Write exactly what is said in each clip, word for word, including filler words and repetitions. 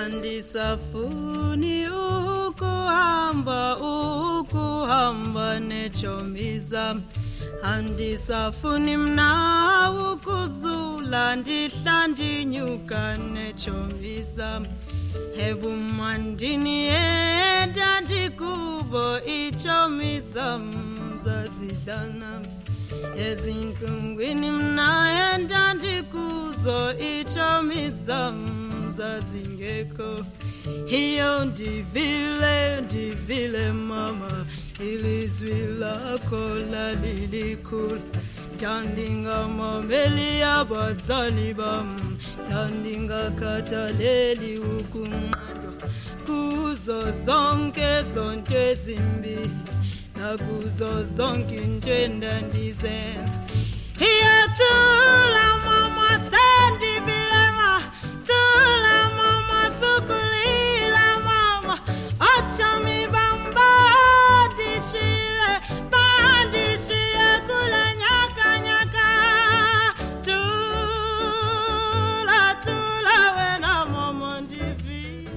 Andisafuni ukuhamba ukuhamba nechomiza Andisafuni mna ukuzula ndihla ndinyuka nechomiza Hebu mandini eda ndikubo ichomiza mzazidana Ezinhlungwini mna eda ndikuzo ichomiza zingeko hiyo ndivile ndivile mama ilizwi lako lalilikula Dandinga mameli abazali bam Dandinga kataleli ukumandwa Kuzo zonke zonke zimbi Na kuzo zonke njenda ndizenza Hiyo tula mama sendi bilema Tula mama sukulila mama Achami bamba dishile Bandishile kula nyaka nyaka Tula tula wena mama ndivile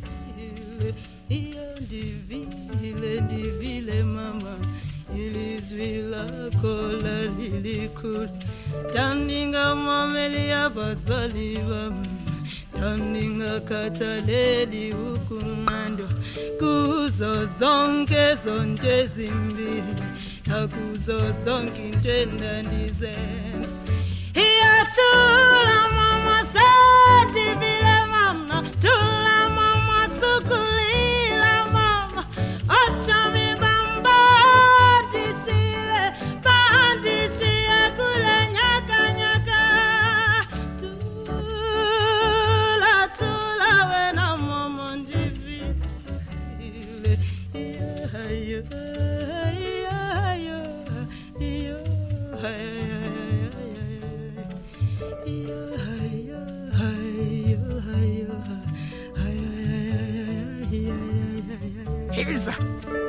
Iyo ndivile ndivile mama Ilizwila kola lilikula Dandinga mameli abazaliwa Dandinga kataleli ukumando Kuzo zonke zonke zimbi Kuzo zonke njenda ndizenza Hiya tula mama sadi vile mama Tula mama sukulila mama Ochami bamba dishile Bandishile kule nyaka nyaka Tula tula wena mama ndivile Iya yo iya yo iyo Here's